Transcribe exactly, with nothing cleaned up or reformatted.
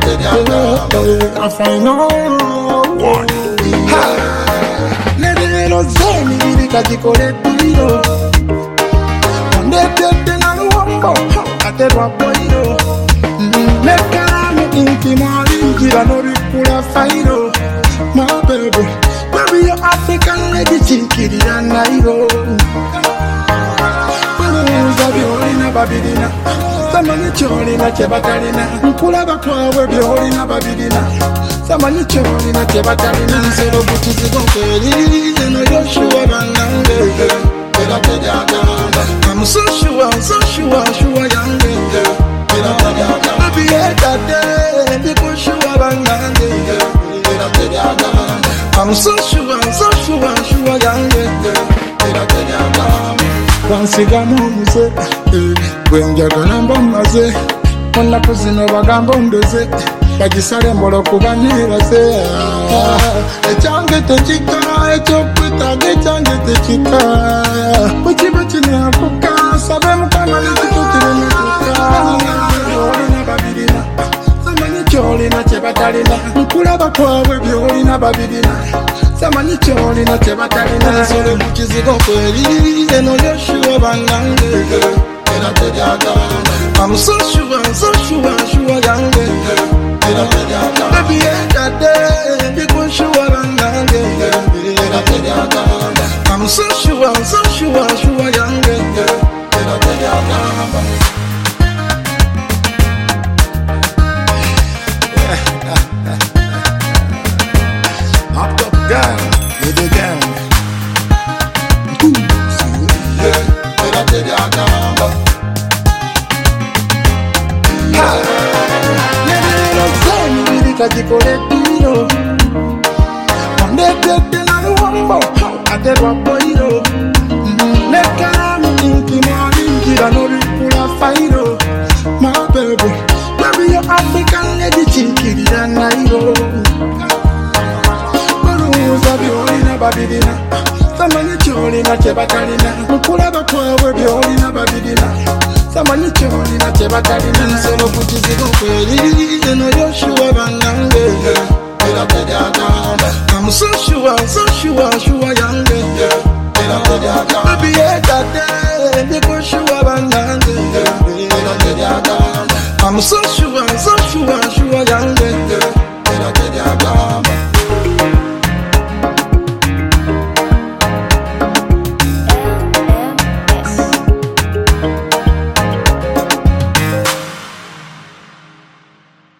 I find out one. Let it zeni ili kajikole tuyo. Ndete na luombo aterwa boyo. Neka mi inti maringira no rikula fairo. My baby, baby your African lady chinkiri anairo. Byolina babirina samanyi kyolina kyebatalina nkulaba kwawe byolina babirina samanyi kyolina kyebatalina nsolo bukizigo kweri eno Yoshua banange era tejagamba I'm so sure, so sure, sure yange era tejagamba baby etade ndikushua banange era tejagamba I'm so sure, so sure, sure yange era tejagamba Wansigamu muze, wenjagala mbamaze Onakuzino bagambo ndoze Bagisale mbolo kubaniraze Echange techika, echokwita Echange techika Uchiba chine akuka Sabe mukama nizitukire nikuka Byolina babirina Samanyi kyolina kyebatalina Nkulaba kwawe byolina babirina Samanyi kyolina kyebatalina nsolo mukizigo kweri eno Yoshua banange era tejagamba I'm so sure, so sure, sure yange era tejagamba baby etade ndikushua banange era tejagamba I'm so sure, so sure, sure yange era tejagamba Up up down with the gang. Yeah, era tejagamba. Ha, nero zeni ili kajikole tuyo. Ndete na luombo aterwa boyo. Neka mi inki maringira no rikula fairo. My baby, baby your African lady chinkiri anairo. Byolina babirina samanyi kyolina kyebatalina nkulaba kwawe byolina babirina samanyi kyolina kyebatalina nsolo kukizigo kweri eno Yoshua banange era tejagamba I'm so sure, so sure, sure yange era tejagamba baby etade ndikushua banange era tejagamba I'm so sure